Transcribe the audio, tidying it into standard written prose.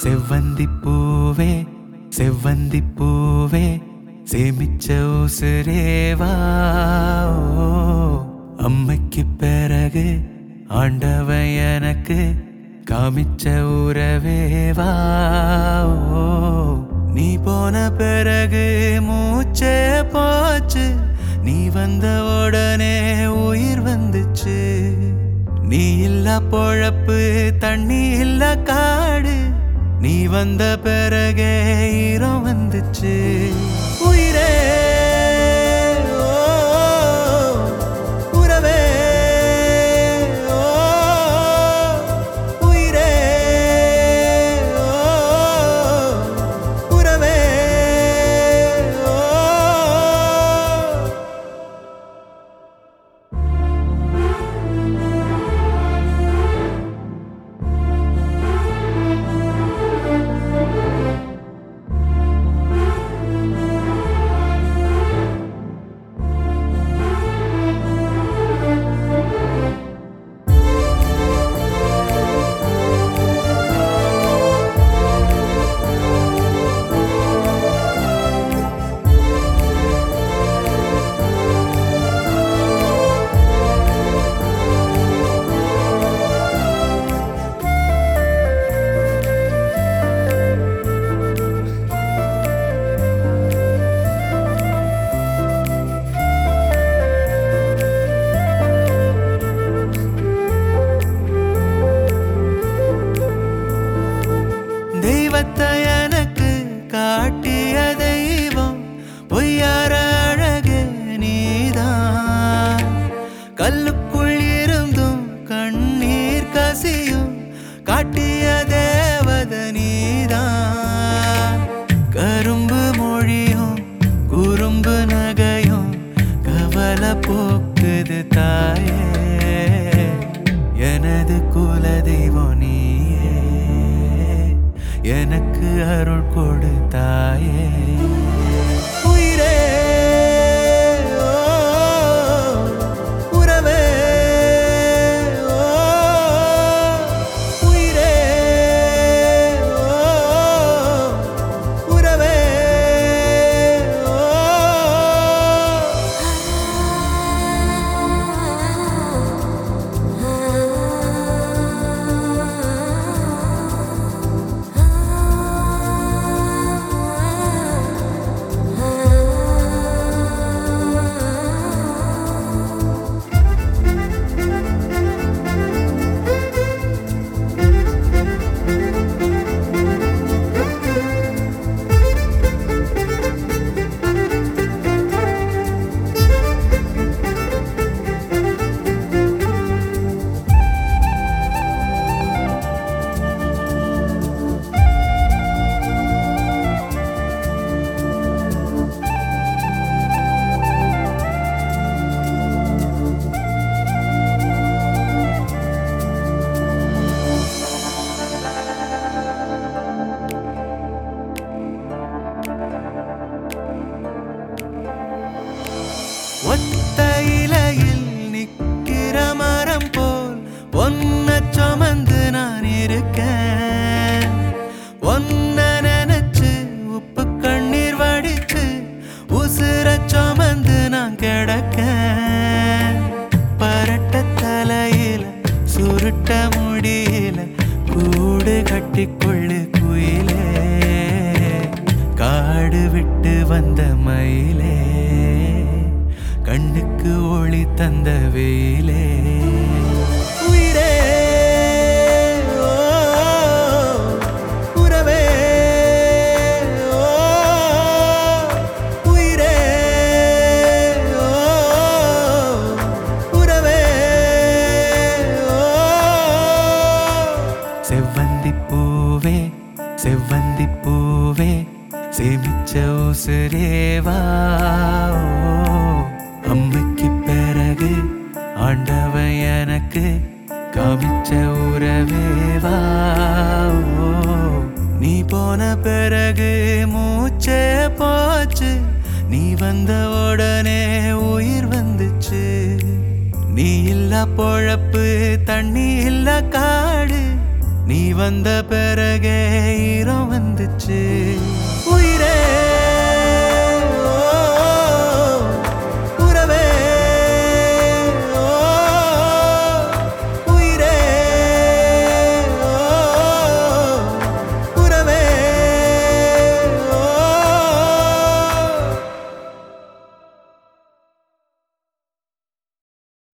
செவ்வந்தி பூவே செவ்வந்தி பூவே சேமிச்ச உசுரேவா அம்மைக்கு பிறகு ஆண்டவன் எனக்கு காமிச்ச உறவேவா நீ போன பிறகு மூச்சே போச்சு நீ வந்த உடனே உயிர் வந்துச்சு நீ இல்ல பொழப்பு தண்ணி இல்ல காடு நீ வந்த பிறகே ஈரம் வந்துச்சு உயிரே உறவே உயிரே உறவே தெய்வத்தை எனக்கு காட்டிய தெய்வம் பொய்யார அழகு நீதான் கல்லுக்குள் இருந்தும் கண்ணீர் கசியும் காட்டிய தேவத நீதான் கரும்பு மொழியும் குறும்பு நகையும் கவலை போக்குது தாயே எனது குல தெய்வம் நீயே எனக்கு அருள் கொடுத்தாயே உயிரே உறவே உயிரே உறவே ஒத்த இலையில் நிக்கிற மரம் போல் ஒன்ன சுமந்து நான் இருக்கேன் ஒன்ன நினைச்சு உப்பு கண்ணீர் வடிச்சு உசுர சுமந்து நான் கிடக்கேன் பரட்ட தலையில சுருட்ட முடியல கூடு கட்டிக்கொள்ளு குயிலே காடு விட்டு வந்த மயிலே கண்ணுக்கு ஒளி தந்த வெயிலே உயிரே உறவே உயிரே உறவே செவ்வந்தி பூவே செவ்வந்தி பூவே சேமிச்ச உசுரேவா அம்மைக்கு பிறகு ஆண்டவன் எனக்கு காமிச்ச உறவேவா நீ போன பிறகு மூச்சே போச்சு நீ வந்த உடனே உயிர் வந்துச்சு நீ இல்ல பொழப்பு தண்ணி இல்ல காடு நீ வந்த பிறகே ஈரம் வந்துச்சு